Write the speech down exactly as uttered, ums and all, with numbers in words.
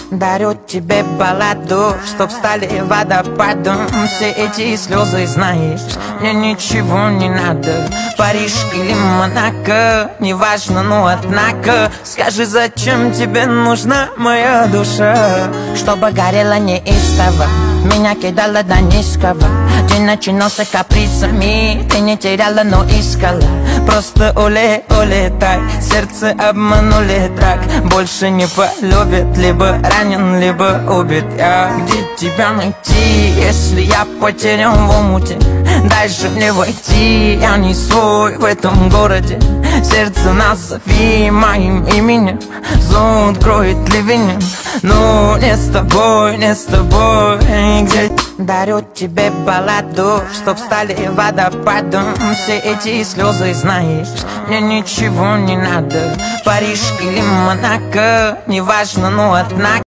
Дарю тебе балладу, чтоб стали водопадом все эти слезы, знаешь, мне ничего не надо. Париж или Монако, неважно, но однако скажи, зачем тебе нужна моя душа? Чтобы горела неистово, меня кидала до низкого. День начинался капризами, ты не теряла, но искала. Просто уле, улетай, сердце обманули так. Больше не полюбит, либо ранен, либо убит я. Где тебя найти, если я потерян в омуте? Дай же мне войти, я не свой в этом городе. Сердце назови моим именем, зонт кроет ливень. Но не с тобой, не с тобой. Где? Дарю тебе балладу, чтоб стали водопадом все эти слезы, знаешь, мне ничего не надо. Париж или Монако, неважно, но однако